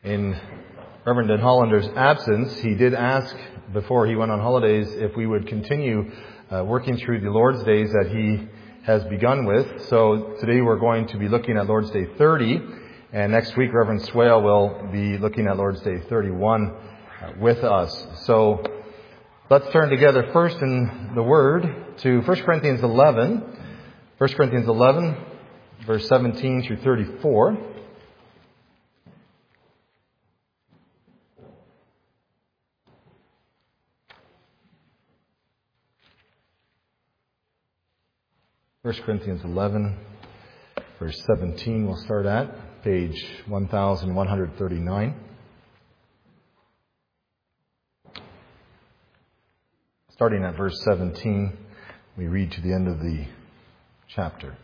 In Reverend Den Hollander's absence, he did ask before he went on holidays if we would continue working through the Lord's Days that he has begun with. So today we're going to be looking at Lord's Day 30, and next week Reverend Swale will be looking at Lord's Day 31 with us. So let's turn together first in the Word to 1 Corinthians 11. 1 Corinthians 11, verse 17 through 34. First Corinthians 11, verse 17, we'll start at page 1139. Starting at verse 17, we read to the end of the chapter.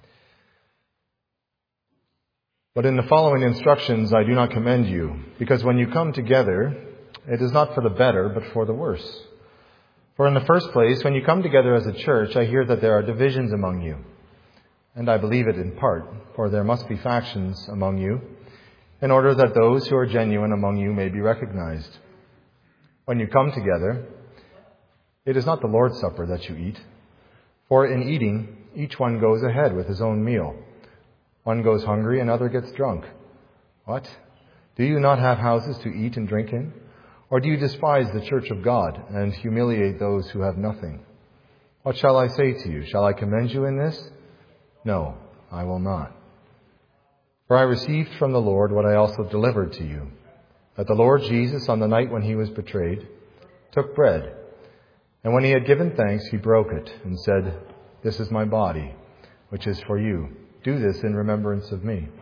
But in the following instructions I do not commend you, because when you come together, it is not for the better, but for the worse. For in the first place, when you come together as a church, I hear that there are divisions among you. And I believe it in part, for there must be factions among you, in order that those who are genuine among you may be recognized. When you come together, it is not the Lord's Supper that you eat. For in eating, each one goes ahead with his own meal. One goes hungry, another gets drunk. What? Do you not have houses to eat and drink in? Or do you despise the church of God and humiliate those who have nothing? What shall I say to you? Shall I commend you in this? No, I will not. For I received from the Lord what I also delivered to you, that the Lord Jesus, on the night when he was betrayed, took bread, and when he had given thanks, he broke it and said, "This is my body, which is for you. Do this in remembrance of me."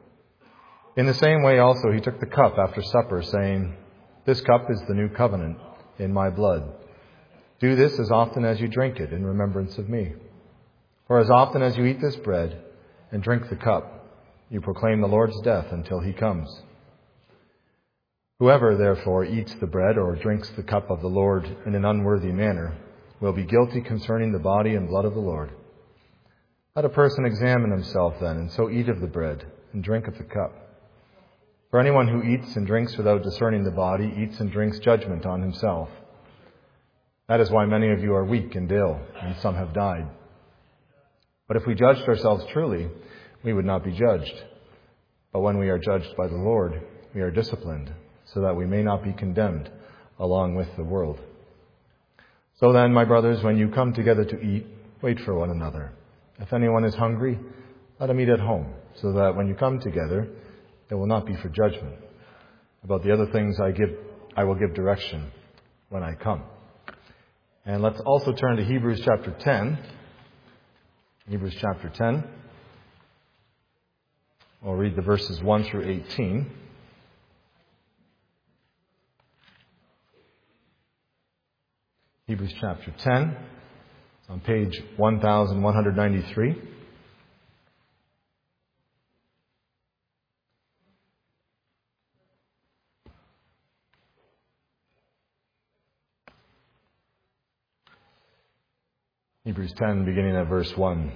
In the same way also he took the cup after supper, saying, "This cup is the new covenant in my blood. Do this as often as you drink it in remembrance of me. For as often as you eat this bread and drink the cup, you proclaim the Lord's death until he comes. Whoever therefore eats the bread or drinks the cup of the Lord in an unworthy manner will be guilty concerning the body and blood of the Lord. Let a person examine himself then, and so eat of the bread and drink of the cup. For anyone who eats and drinks without discerning the body eats and drinks judgment on himself. That is why many of you are weak and ill, and some have died. But if we judged ourselves truly, we would not be judged. But when we are judged by the Lord, we are disciplined, so that we may not be condemned along with the world. So then, my brothers, when you come together to eat, wait for one another. If anyone is hungry, let him eat at home, so that when you come together, it will not be for judgment. About the other things I will give direction when I come. And let's also turn to Hebrews chapter 10. Hebrews chapter 10. We'll read the verses 1 through 18. Hebrews chapter 10, on page 1193. Hebrews 10, beginning at verse 1.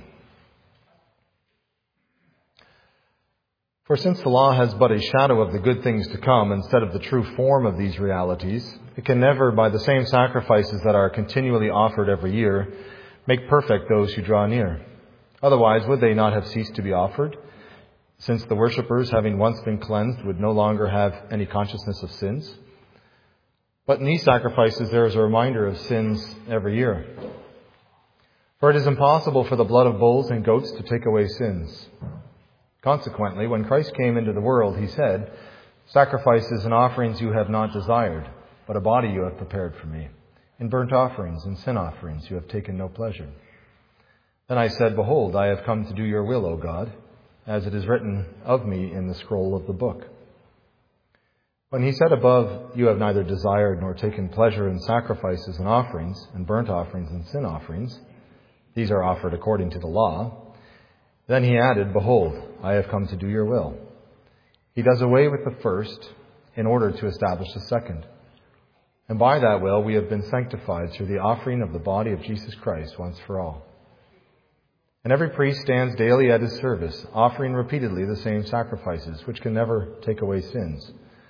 For since the law has but a shadow of the good things to come instead of the true form of these realities, it can never, by the same sacrifices that are continually offered every year, make perfect those who draw near. Otherwise, would they not have ceased to be offered, since the worshippers, having once been cleansed, would no longer have any consciousness of sins? But in these sacrifices there is a reminder of sins every year. For it is impossible for the blood of bulls and goats to take away sins. Consequently, when Christ came into the world, he said, "Sacrifices and offerings you have not desired, but a body you have prepared for me. In burnt offerings and sin offerings you have taken no pleasure." Then I said, "Behold, I have come to do your will, O God, as it is written of me in the scroll of the book." When he said above, "You have neither desired nor taken pleasure in sacrifices and offerings, and burnt offerings and sin offerings," these are offered according to the law. Then he added, "Behold, I have come to do your will." He does away with the first in order to establish the second. And by that will we have been sanctified through the offering of the body of Jesus Christ once for all. And every priest stands daily at his service, offering repeatedly the same sacrifices, which can never take away sins.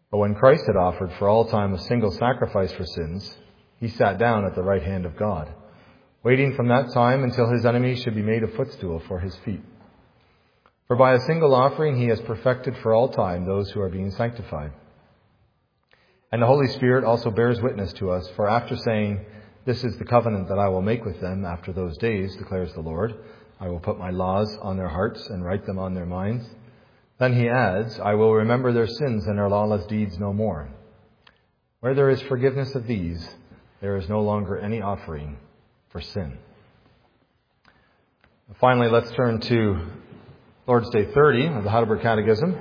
But when Christ had offered for all time a single sacrifice for sins, he sat down at the right hand of God, waiting from that time until his enemies should be made a footstool for his feet. For by a single offering he has perfected for all time those who are being sanctified. And the Holy Spirit also bears witness to us, for after saying, "This is the covenant that I will make with them after those days, declares the Lord. I will put my laws on their hearts and write them on their minds." Then he adds, "I will remember their sins and their lawless deeds no more." Where there is forgiveness of these, there is no longer any offering for sin. Finally, let's turn to Lord's Day 30 of the Heidelberg Catechism.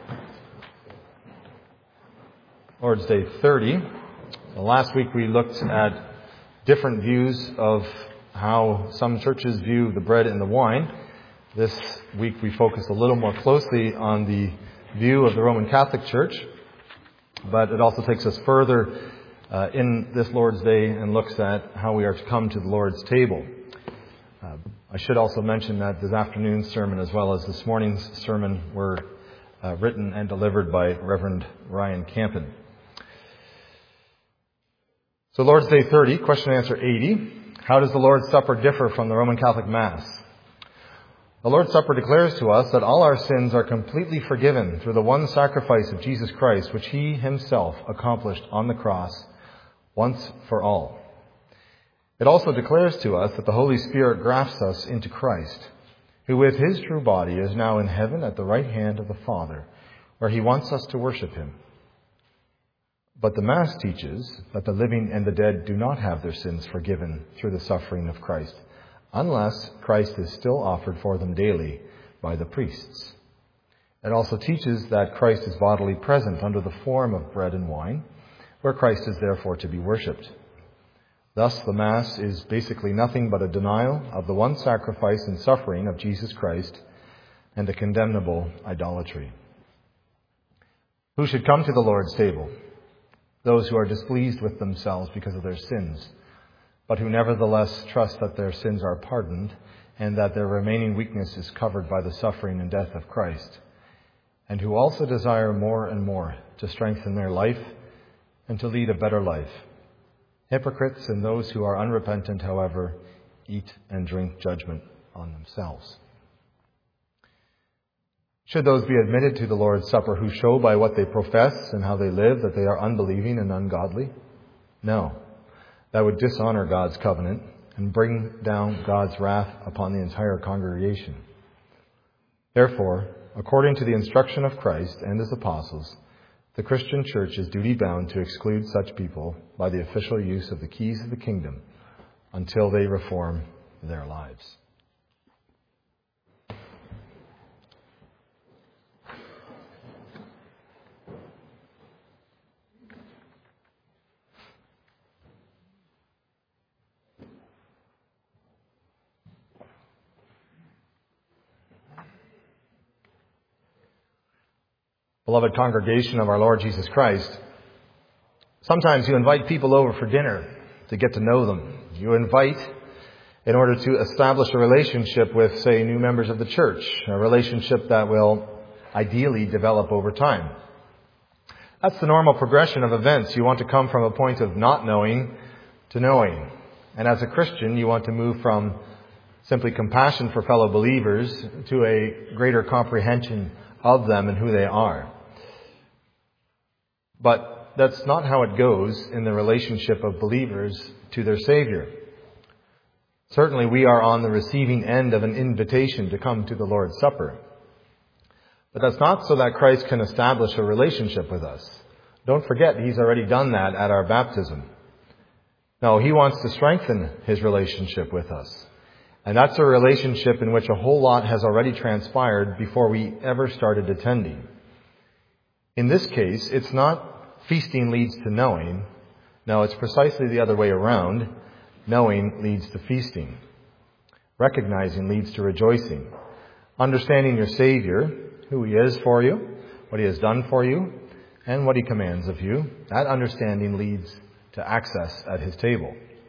Lord's Day 30. Last week we looked at different views of how some churches view the bread and the wine. This week we focused a little more closely on the view of the Roman Catholic Church, but it also takes us further in this Lord's Day and looks at how we are to come to the Lord's table. I should also mention that this afternoon's sermon as well as this morning's sermon were written and delivered by Reverend Ryan Campen. So Lord's Day 30, question and answer 80. How does the Lord's Supper differ from the Roman Catholic Mass? The Lord's Supper declares to us that all our sins are completely forgiven through the one sacrifice of Jesus Christ, which he himself accomplished on the cross once for all. It also declares to us that the Holy Spirit grafts us into Christ, who with his true body is now in heaven at the right hand of the Father, where he wants us to worship him. But the Mass teaches that the living and the dead do not have their sins forgiven through the suffering of Christ, unless Christ is still offered for them daily by the priests. It also teaches that Christ is bodily present under the form of bread and wine, where Christ is therefore to be worshipped. Thus, the Mass is basically nothing but a denial of the one sacrifice and suffering of Jesus Christ and a condemnable idolatry. Who should come to the Lord's table? Those who are displeased with themselves because of their sins, but who nevertheless trust that their sins are pardoned and that their remaining weakness is covered by the suffering and death of Christ, and who also desire more and more to strengthen their life and to lead a better life. Hypocrites and those who are unrepentant, however, eat and drink judgment on themselves. Should those be admitted to the Lord's Supper who show by what they profess and how they live that they are unbelieving and ungodly? No. That would dishonor God's covenant and bring down God's wrath upon the entire congregation. Therefore, according to the instruction of Christ and his apostles, the Christian church is duty-bound to exclude such people by the official use of the keys of the kingdom until they reform their lives. Beloved congregation of our Lord Jesus Christ, sometimes you invite people over for dinner to get to know them. You invite in order to establish a relationship with, say, new members of the church, a relationship that will ideally develop over time. That's the normal progression of events. You want to come from a point of not knowing to knowing. And as a Christian, you want to move from simply compassion for fellow believers to a greater comprehension of them and who they are. But that's not how it goes in the relationship of believers to their Savior. Certainly we are on the receiving end of an invitation to come to the Lord's Supper. But that's not so that Christ can establish a relationship with us. Don't forget, he's already done that at our baptism. No, he wants to strengthen his relationship with us. And that's a relationship in which a whole lot has already transpired before we ever started attending. In this case, it's not feasting leads to knowing. No, it's precisely the other way around. Knowing leads to feasting. Recognizing leads to rejoicing. Understanding your Savior, who he is for you, what he has done for you, and what he commands of you, that understanding leads to access at his table.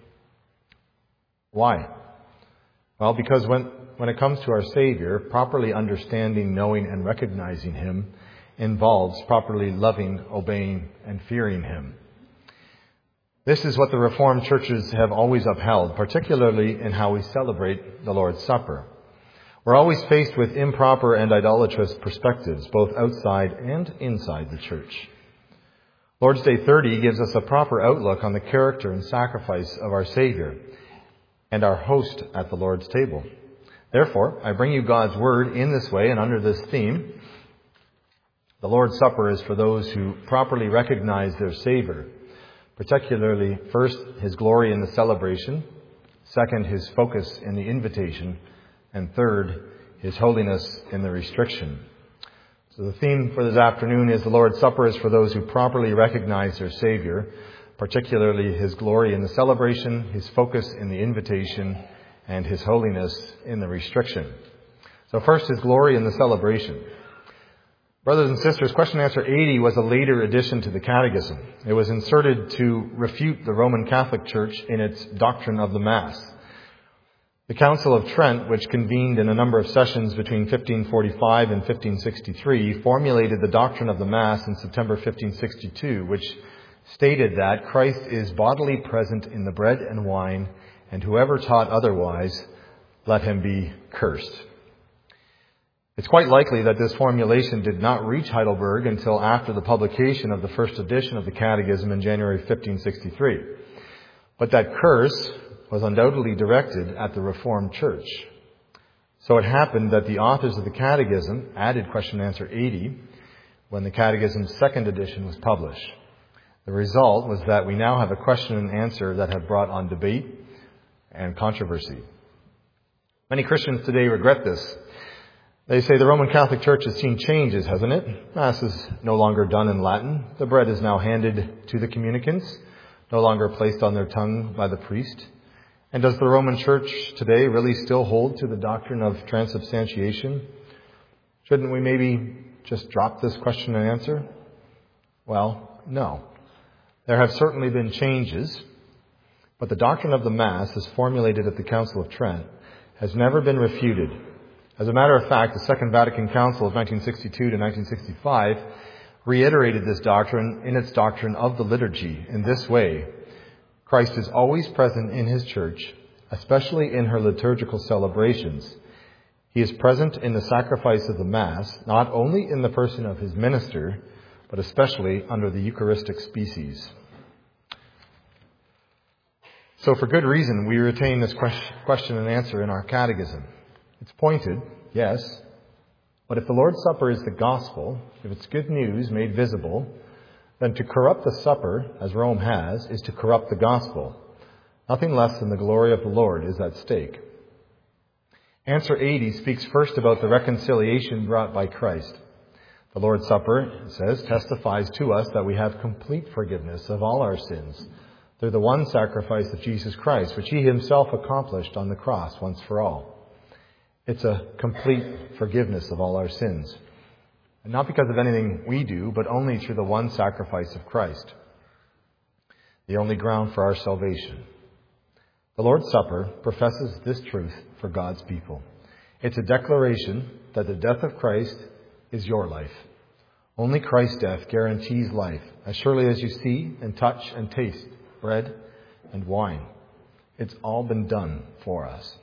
Why? Well, because when it comes to our Savior, properly understanding, knowing, and recognizing him involves properly loving, obeying, and fearing Him. This is what the Reformed churches have always upheld, particularly in how we celebrate the Lord's Supper. We're always faced with improper and idolatrous perspectives, both outside and inside the church. Lord's Day 30 gives us a proper outlook on the character and sacrifice of our Savior and our host at the Lord's table. Therefore, I bring you God's Word in this way and under this theme. The Lord's Supper is for those who properly recognize their Savior, particularly, first, His glory in the celebration, second, His focus in the invitation, and third, His holiness in the restriction. So the theme for this afternoon is the Lord's Supper is for those who properly recognize their Savior, particularly His glory in the celebration, His focus in the invitation, and His holiness in the restriction. So first, His glory in the celebration. Brothers and sisters, question and answer 80 was a later addition to the Catechism. It was inserted to refute the Roman Catholic Church in its doctrine of the Mass. The Council of Trent, which convened in a number of sessions between 1545 and 1563, formulated the doctrine of the Mass in September 1562, which stated that Christ is bodily present in the bread and wine, and whoever taught otherwise, let him be cursed. It's quite likely that this formulation did not reach Heidelberg until after the publication of the first edition of the Catechism in January 1563. But that curse was undoubtedly directed at the Reformed Church. So it happened that the authors of the Catechism added question and answer 80 when the Catechism's second edition was published. The result was that we now have a question and answer that have brought on debate and controversy. Many Christians today regret this. They say the Roman Catholic Church has seen changes, hasn't it? Mass is no longer done in Latin. The bread is now handed to the communicants, no longer placed on their tongue by the priest. And does the Roman Church today really still hold to the doctrine of transubstantiation? Shouldn't we maybe just drop this question and answer? Well, no. There have certainly been changes, but the doctrine of the Mass, as formulated at the Council of Trent, has never been refuted. As a matter of fact, the Second Vatican Council of 1962 to 1965 reiterated this doctrine in its doctrine of the liturgy in this way. Christ is always present in His church, especially in her liturgical celebrations. He is present in the sacrifice of the Mass, not only in the person of His minister, but especially under the Eucharistic species. So for good reason, we retain this question and answer in our catechism. It's pointed, yes, but if the Lord's Supper is the gospel, if it's good news made visible, then to corrupt the supper, as Rome has, is to corrupt the gospel. Nothing less than the glory of the Lord is at stake. Answer 80 speaks first about the reconciliation brought by Christ. The Lord's Supper, it says, testifies to us that we have complete forgiveness of all our sins through the one sacrifice of Jesus Christ, which He Himself accomplished on the cross once for all. It's a complete forgiveness of all our sins. And not because of anything we do, but only through the one sacrifice of Christ, the only ground for our salvation. The Lord's Supper professes this truth for God's people. It's a declaration that the death of Christ is your life. Only Christ's death guarantees life, as surely as you see and touch and taste bread and wine. It's all been done for us.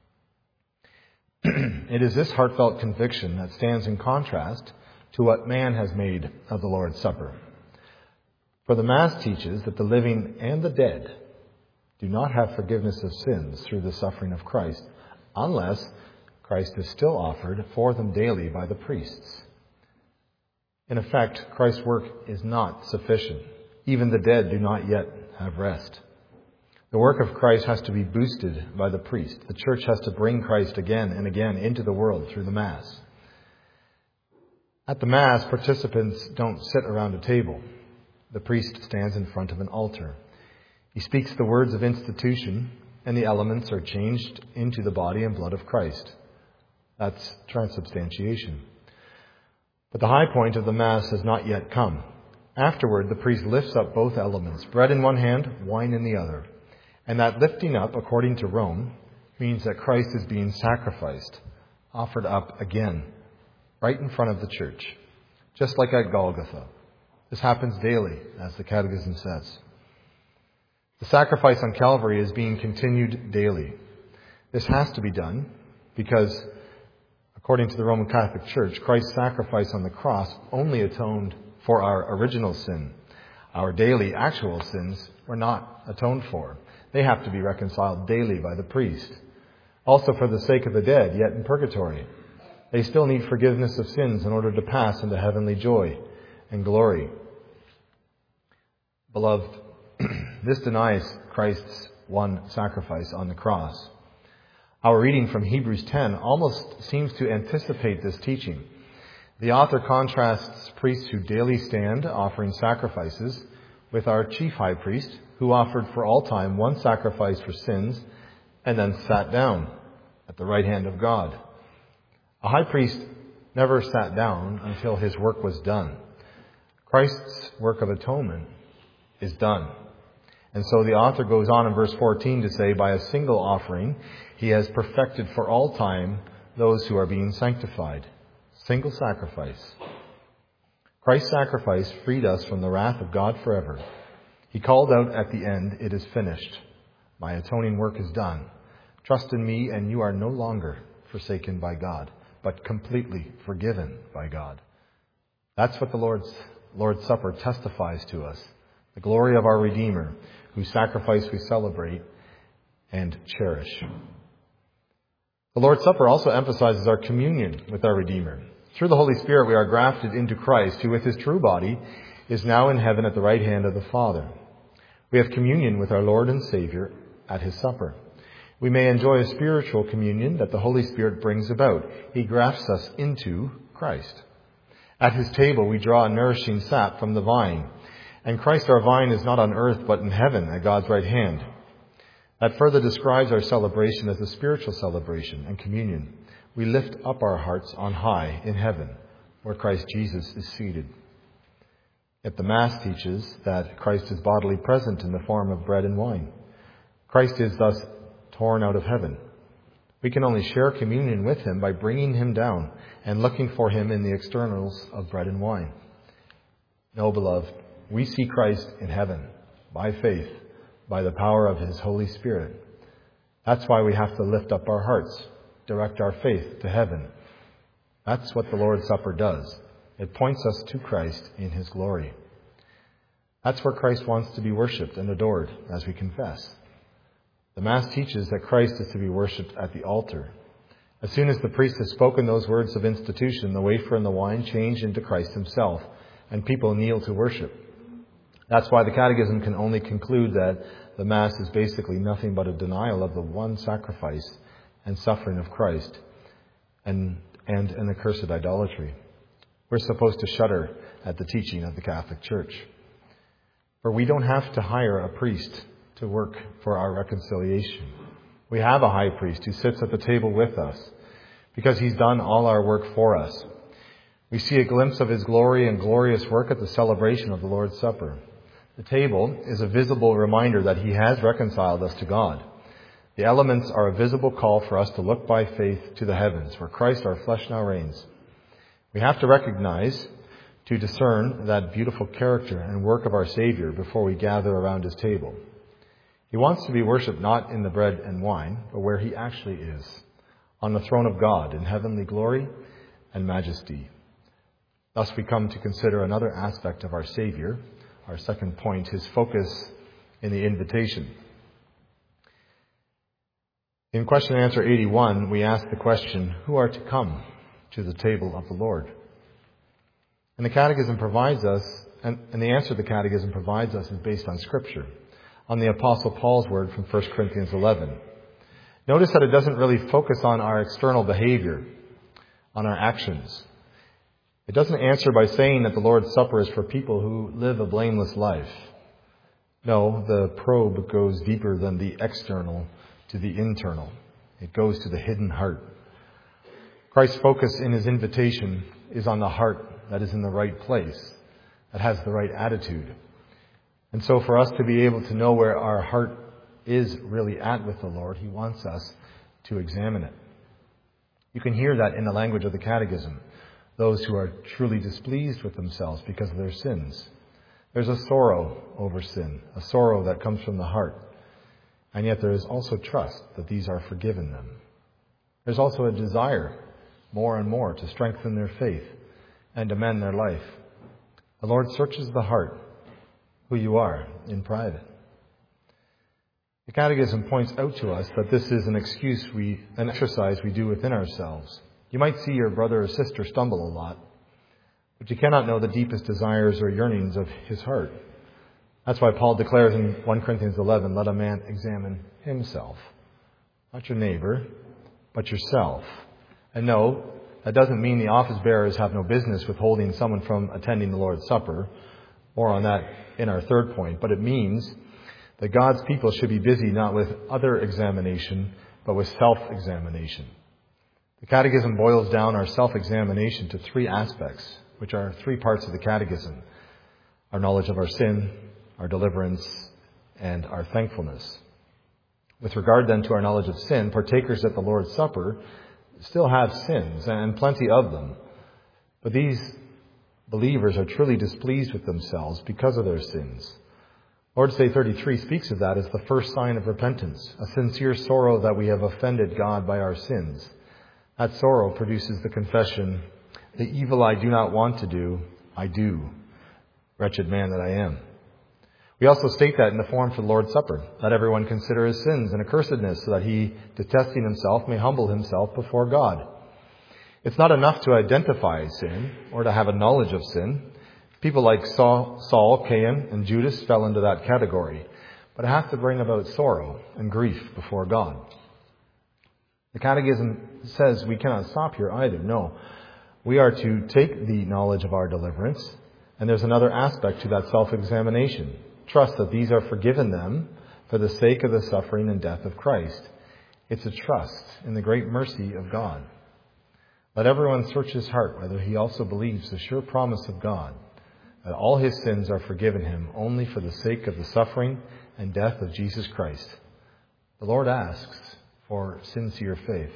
It is this heartfelt conviction that stands in contrast to what man has made of the Lord's Supper. For the Mass teaches that the living and the dead do not have forgiveness of sins through the suffering of Christ, unless Christ is still offered for them daily by the priests. In effect, Christ's work is not sufficient. Even the dead do not yet have rest. The work of Christ has to be boosted by the priest. The church has to bring Christ again and again into the world through the Mass. At the Mass, participants don't sit around a table. The priest stands in front of an altar. He speaks the words of institution, and the elements are changed into the body and blood of Christ. That's transubstantiation. But the high point of the Mass has not yet come. Afterward, the priest lifts up both elements, bread in one hand, wine in the other. And that lifting up, according to Rome, means that Christ is being sacrificed, offered up again, right in front of the church, just like at Golgotha. This happens daily, as the Catechism says. The sacrifice on Calvary is being continued daily. This has to be done because, according to the Roman Catholic Church, Christ's sacrifice on the cross only atoned for our original sin. Our daily, actual sins were not atoned for. They have to be reconciled daily by the priest. Also for the sake of the dead, yet in purgatory. They still need forgiveness of sins in order to pass into heavenly joy and glory. Beloved, this denies Christ's one sacrifice on the cross. Our reading from Hebrews 10 almost seems to anticipate this teaching. The author contrasts priests who daily stand offering sacrifices with our chief high priest, who offered for all time one sacrifice for sins and then sat down at the right hand of God. A high priest never sat down until his work was done. Christ's work of atonement is done. And so the author goes on in verse 14 to say, by a single offering, he has perfected for all time those who are being sanctified. Single sacrifice. Christ's sacrifice freed us from the wrath of God forever. He called out at the end, it is finished. My atoning work is done. Trust in me and you are no longer forsaken by God, but completely forgiven by God. That's what the Lord's Supper testifies to us. The glory of our Redeemer, whose sacrifice we celebrate and cherish. The Lord's Supper also emphasizes our communion with our Redeemer. Through the Holy Spirit, we are grafted into Christ, who with his true body is now in heaven at the right hand of the Father. We have communion with our Lord and Savior at his supper. We may enjoy a spiritual communion that the Holy Spirit brings about. He grafts us into Christ. At his table, we draw a nourishing sap from the vine. And Christ our vine is not on earth, but in heaven at God's right hand. That further describes our celebration as a spiritual celebration and communion. We lift up our hearts on high in heaven, where Christ Jesus is seated. Yet the Mass teaches that Christ is bodily present in the form of bread and wine. Christ is thus torn out of heaven. We can only share communion with him by bringing him down and looking for him in the externals of bread and wine. No, beloved, we see Christ in heaven by faith, by the power of his Holy Spirit. That's why we have to lift up our hearts, direct our faith to heaven. That's what the Lord's Supper does. It points us to Christ in his glory. That's where Christ wants to be worshipped and adored, as we confess. The Mass teaches that Christ is to be worshipped at the altar. As soon as the priest has spoken those words of institution, the wafer and the wine change into Christ himself, and people kneel to worship. That's why the Catechism can only conclude that the Mass is basically nothing but a denial of the one sacrifice and suffering of Christ and an accursed idolatry. We're supposed to shudder at the teaching of the Catholic Church. For we don't have to hire a priest to work for our reconciliation. We have a high priest who sits at the table with us because he's done all our work for us. We see a glimpse of his glory and glorious work at the celebration of the Lord's Supper. The table is a visible reminder that he has reconciled us to God. The elements are a visible call for us to look by faith to the heavens, where Christ our flesh now reigns. We have to recognize, to discern that beautiful character and work of our Savior before we gather around his table. He wants to be worshipped not in the bread and wine, but where he actually is, on the throne of God in heavenly glory and majesty. Thus we come to consider another aspect of our Savior, our second point, his focus in the invitation. In question and answer 81, we ask the question, who are to come to the table of the Lord? And the Catechism provides us, and the answer the Catechism provides us is based on Scripture, on the Apostle Paul's word from 1 Corinthians 11. Notice that it doesn't really focus on our external behavior, on our actions. It doesn't answer by saying that the Lord's Supper is for people who live a blameless life. No, the probe goes deeper than the external to the internal. It goes to the hidden heart. Christ's focus in his invitation is on the heart that is in the right place, that has the right attitude. And so for us to be able to know where our heart is really at with the Lord, he wants us to examine it. You can hear that in the language of the Catechism. those who are truly displeased with themselves because of their sins. There's a sorrow over sin, a sorrow that comes from the heart. And yet there is also trust that these are forgiven them. There's also a desire, more and more, to strengthen their faith and amend their life. The Lord searches the heart, who you are, in private. The Catechism points out to us that this is an exercise we do within ourselves. You might see your brother or sister stumble a lot, but you cannot know the deepest desires or yearnings of his heart. That's why Paul declares in 1 Corinthians 11, let a man examine himself. Not your neighbor, but yourself. And no, that doesn't mean the office bearers have no business withholding someone from attending the Lord's Supper. More on that in our third point. But it means that God's people should be busy not with other examination, but with self-examination. The Catechism boils down our self-examination to three aspects, which are three parts of the Catechism: our knowledge of our sin, our deliverance, and our thankfulness. With regard then to our knowledge of sin, partakers at the Lord's Supper still have sins, and plenty of them. But these believers are truly displeased with themselves because of their sins. Lord's Day 33 speaks of that as the first sign of repentance, a sincere sorrow that we have offended God by our sins. That sorrow produces the confession, the evil I do not want to do, I do. Wretched man that I am. We also state that in the form for the Lord's Supper. Let everyone consider his sins and accursedness, so that he, detesting himself, may humble himself before God. It's not enough to identify sin or to have a knowledge of sin. People like Saul, Cain, and Judas fell into that category. But it has to bring about sorrow and grief before God. The Catechism says we cannot stop here either. No. We are to take the knowledge of our deliverance, and there's another aspect to that self-examination. Trust that these are forgiven them for the sake of the suffering and death of Christ. It's a trust in the great mercy of God. Let everyone search his heart whether he also believes the sure promise of God, that all his sins are forgiven him only for the sake of the suffering and death of Jesus Christ. The Lord asks for sincere faith.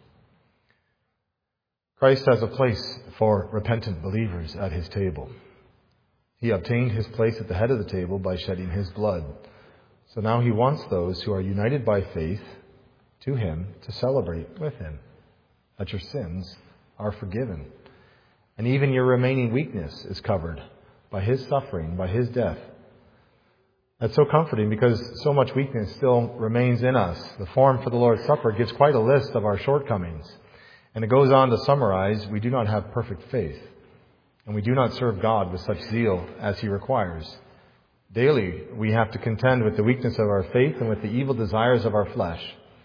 Christ has a place for repentant believers at his table. He obtained his place at the head of the table by shedding his blood. So now he wants those who are united by faith to him to celebrate with him that your sins are forgiven. And even your remaining weakness is covered by his suffering, by his death. That's so comforting because so much weakness still remains in us. The form for the Lord's Supper gives quite a list of our shortcomings. And it goes on to summarize, we do not have perfect faith. And we do not serve God with such zeal as he requires. Daily, we have to contend with the weakness of our faith and with the evil desires of our flesh.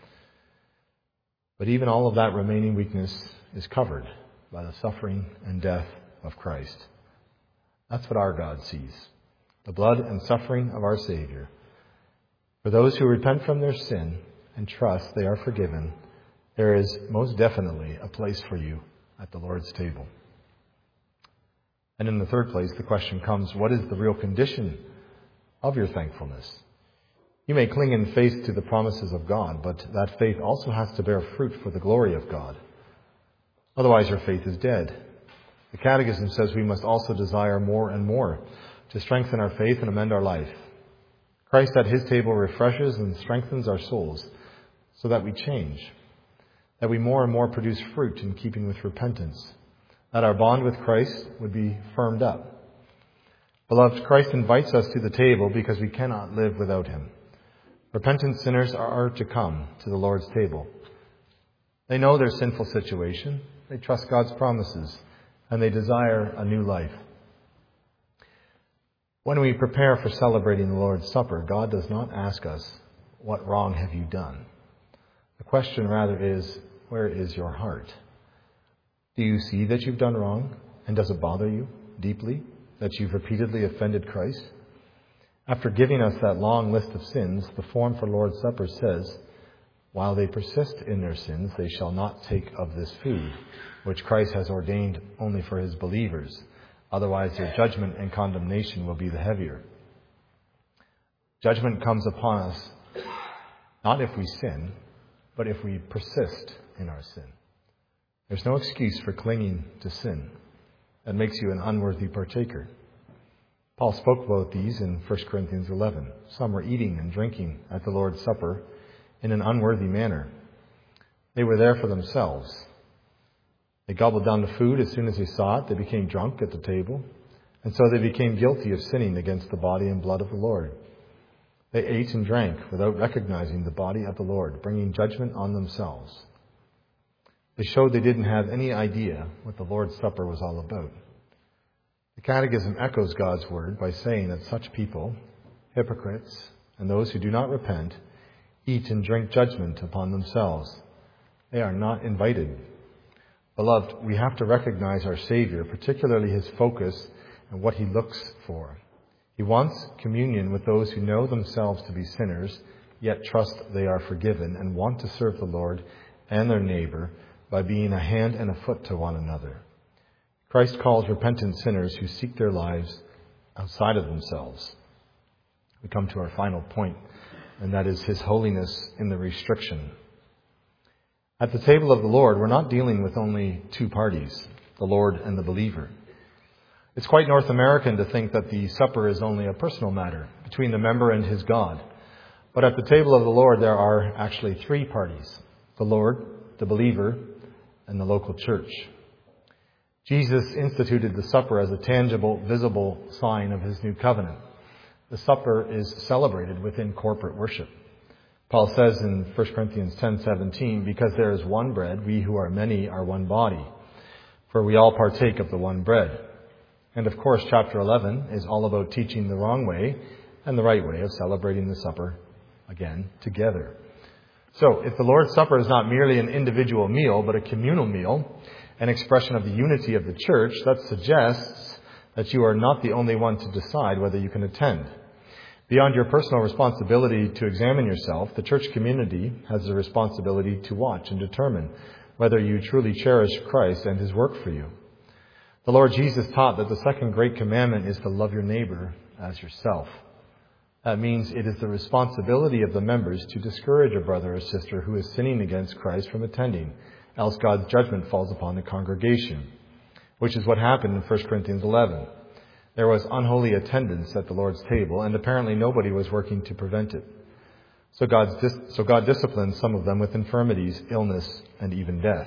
But even all of that remaining weakness is covered by the suffering and death of Christ. That's what our God sees. The blood and suffering of our Savior. For those who repent from their sin and trust they are forgiven, there is most definitely a place for you at the Lord's table. And in the third place, the question comes, what is the real condition of your thankfulness? You may cling in faith to the promises of God, but that faith also has to bear fruit for the glory of God. Otherwise, your faith is dead. The Catechism says we must also desire more and more to strengthen our faith and amend our life. Christ at his table refreshes and strengthens our souls so that we change, that we more and more produce fruit in keeping with repentance, that our bond with Christ would be firmed up. Beloved, Christ invites us to the table because we cannot live without him. Repentant sinners are to come to the Lord's table. They know their sinful situation, they trust God's promises, and they desire a new life. When we prepare for celebrating the Lord's Supper, God does not ask us, what wrong have you done? The question rather is, where is your heart? Do you see that you've done wrong? And does it bother you deeply that you've repeatedly offended Christ? After giving us that long list of sins, the form for Lord's Supper says, while they persist in their sins, they shall not take of this food, which Christ has ordained only for his believers. Otherwise, their judgment and condemnation will be the heavier. Judgment comes upon us not if we sin, but if we persist in our sin. There's no excuse for clinging to sin. that makes you an unworthy partaker. Paul spoke about these in 1 Corinthians 11. Some were eating and drinking at the Lord's Supper in an unworthy manner. They were there for themselves. They gobbled down the food as soon as they saw it. They became drunk at the table, and so they became guilty of sinning against the body and blood of the Lord. They ate and drank without recognizing the body of the Lord, bringing judgment on themselves. They showed they didn't have any idea what the Lord's Supper was all about. The Catechism echoes God's word by saying that such people, hypocrites, and those who do not repent, eat and drink judgment upon themselves. They are not invited. Beloved, we have to recognize our Savior, particularly his focus and what he looks for. He wants communion with those who know themselves to be sinners, yet trust they are forgiven and want to serve the Lord and their neighbor by being a hand and a foot to one another. Christ calls repentant sinners who seek their lives outside of themselves. We come to our final point, and that is his holiness in the restriction. At the table of the Lord, we're not dealing with only two parties, the Lord and the believer. It's quite North American to think that the supper is only a personal matter between the member and his God. But at the table of the Lord, there are actually three parties, the Lord, the believer, and the local church. Jesus instituted the supper as a tangible, visible sign of his new covenant. The supper is celebrated within corporate worship. Paul says in 1 Corinthians 10:17, because there is one bread, we who are many are one body, for we all partake of the one bread. And of course, chapter 11 is all about teaching the wrong way and the right way of celebrating the supper again together. So, if the Lord's Supper is not merely an individual meal, but a communal meal, an expression of the unity of the church, that suggests that you are not the only one to decide whether you can attend. Beyond your personal responsibility to examine yourself, the church community has the responsibility to watch and determine whether you truly cherish Christ and his work for you. The Lord Jesus taught that the second great commandment is to love your neighbor as yourself. That means it is the responsibility of the members to discourage a brother or sister who is sinning against Christ from attending, else God's judgment falls upon the congregation, which is what happened in 1 Corinthians 11. There was unholy attendance at the Lord's table, and apparently nobody was working to prevent it. So God disciplined some of them with infirmities, illness, and even death.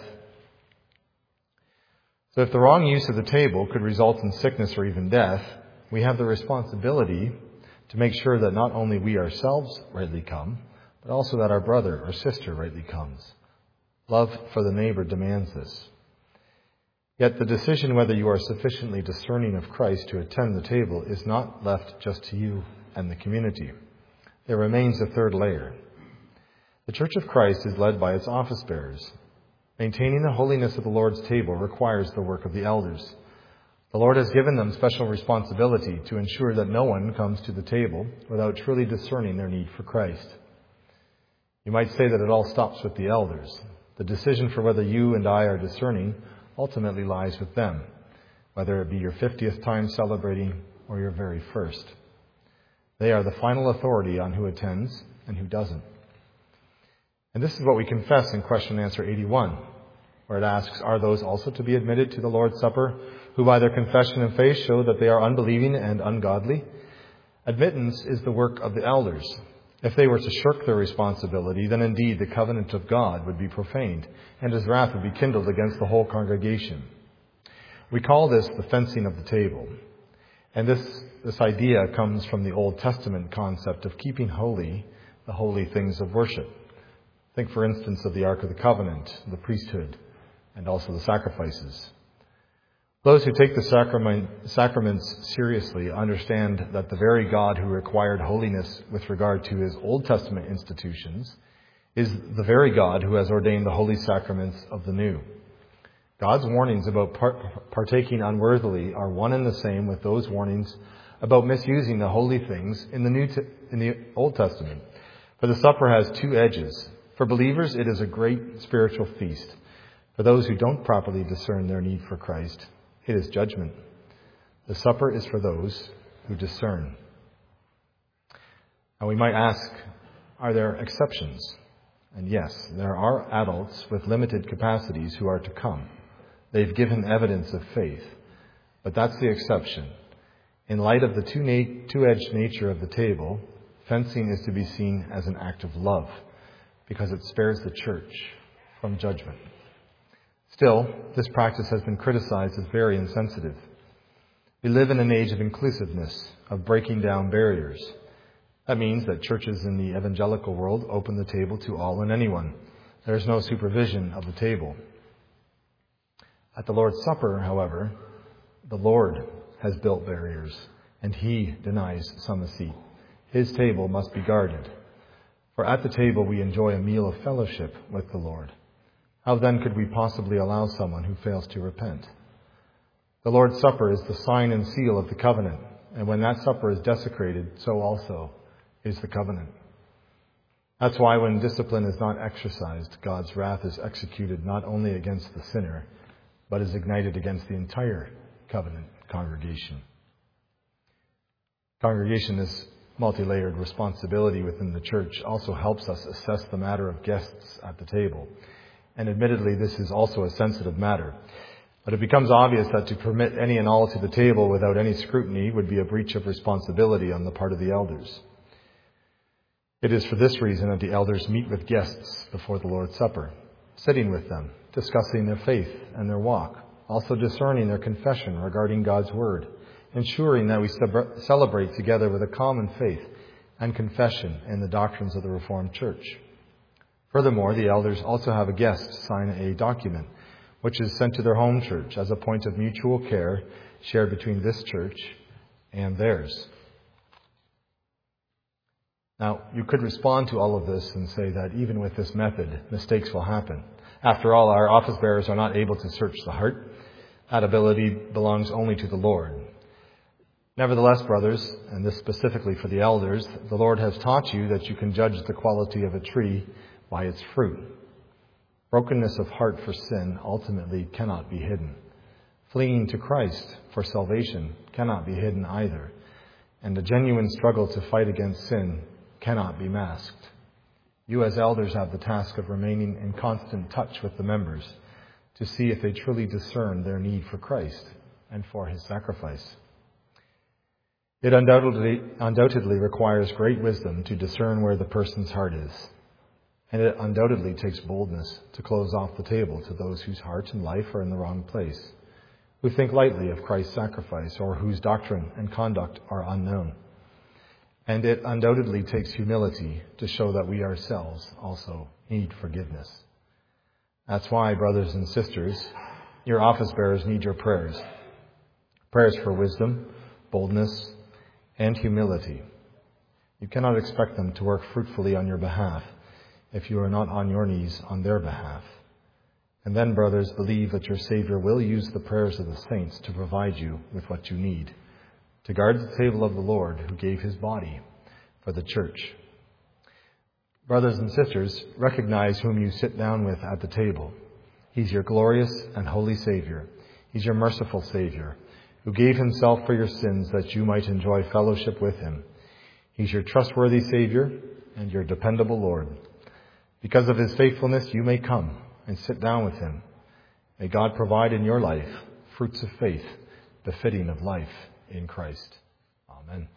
So if the wrong use of the table could result in sickness or even death, we have the responsibility to make sure that not only we ourselves rightly come, but also that our brother or sister rightly comes. Love for the neighbor demands this. Yet the decision whether you are sufficiently discerning of Christ to attend the table is not left just to you and the community. There remains a third layer. The Church of Christ is led by its office bearers. Maintaining the holiness of the Lord's table requires the work of the elders. The Lord has given them special responsibility to ensure that no one comes to the table without truly discerning their need for Christ. You might say that it all stops with the elders. The decision for whether you and I are discerning ultimately lies with them, whether it be your 50th time celebrating or your very first. They are the final authority on who attends and who doesn't. And this is what we confess in question and answer 81, where it asks, are those also to be admitted to the Lord's Supper who by their confession and faith show that they are unbelieving and ungodly? Admittance is the work of the elders. If they were to shirk their responsibility, then indeed the covenant of God would be profaned, and his wrath would be kindled against the whole congregation. We call this the fencing of the table. And this idea comes from the Old Testament concept of keeping holy the holy things of worship. Think, for instance, of the Ark of the Covenant, the priesthood, and also the sacrifices. Those who take the sacraments seriously understand that the very God who required holiness with regard to his Old Testament institutions is the very God who has ordained the holy sacraments of the New. God's warnings about partaking unworthily are one and the same with those warnings about misusing the holy things in the Old Testament. For the supper has two edges. For believers, it is a great spiritual feast. For those who don't properly discern their need for Christ, it is judgment. The supper is for those who discern. Now we might ask, are there exceptions? And yes, there are adults with limited capacities who are to come. They've given evidence of faith. But that's the exception. In light of the two-edged nature of the table, fencing is to be seen as an act of love, because it spares the church from judgment. Still, this practice has been criticized as very insensitive. We live in an age of inclusiveness, of breaking down barriers. That means that churches in the evangelical world open the table to all and anyone. There is no supervision of the table. At the Lord's Supper, however, the Lord has built barriers, and He denies some a seat. His table must be guarded. For at the table we enjoy a meal of fellowship with the Lord. How then could we possibly allow someone who fails to repent? The Lord's Supper is the sign and seal of the covenant, and when that supper is desecrated, so also is the covenant. That's why when discipline is not exercised, God's wrath is executed not only against the sinner, but is ignited against the entire covenant congregation. Congregation, this multi-layered responsibility within the church, also helps us assess the matter of guests at the table. And admittedly, this is also a sensitive matter. But it becomes obvious that to permit any and all to the table without any scrutiny would be a breach of responsibility on the part of the elders. It is for this reason that the elders meet with guests before the Lord's Supper, sitting with them, discussing their faith and their walk, also discerning their confession regarding God's Word, ensuring that we celebrate together with a common faith and confession in the doctrines of the Reformed Church. Furthermore, the elders also have a guest sign a document which is sent to their home church as a point of mutual care shared between this church and theirs. Now, you could respond to all of this and say that even with this method, mistakes will happen. After all, our office bearers are not able to search the heart. That ability belongs only to the Lord. Nevertheless, brothers, and this specifically for the elders, the Lord has taught you that you can judge the quality of a tree by its fruit. Brokenness of heart for sin ultimately cannot be hidden. Fleeing to Christ for salvation cannot be hidden either. And a genuine struggle to fight against sin cannot be masked. You as elders have the task of remaining in constant touch with the members to see if they truly discern their need for Christ and for His sacrifice. It undoubtedly requires great wisdom to discern where the person's heart is. And it undoubtedly takes boldness to close off the table to those whose heart and life are in the wrong place, who think lightly of Christ's sacrifice or whose doctrine and conduct are unknown. And it undoubtedly takes humility to show that we ourselves also need forgiveness. That's why, brothers and sisters, your office bearers need your prayers. Prayers for wisdom, boldness, and humility. You cannot expect them to work fruitfully on your behalf if you are not on your knees on their behalf. And then, brothers, believe that your Savior will use the prayers of the saints to provide you with what you need, to guard the table of the Lord who gave His body for the church. Brothers and sisters, recognize whom you sit down with at the table. He's your glorious and holy Savior. He's your merciful Savior, who gave Himself for your sins that you might enjoy fellowship with Him. He's your trustworthy Savior and your dependable Lord. Because of His faithfulness, you may come and sit down with Him. May God provide in your life fruits of faith befitting of life in Christ. Amen.